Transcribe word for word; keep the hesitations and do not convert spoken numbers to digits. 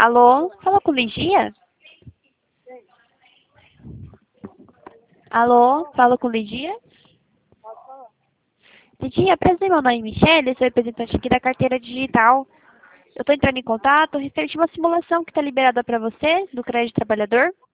Alô? Fala com Ligia? Alô? Fala com Ligia? Ligia, prazer, meu nome é Michelle, sou representante aqui da carteira digital. Eu estou entrando em contato referente a uma simulação que está liberada para você, do crédito trabalhador.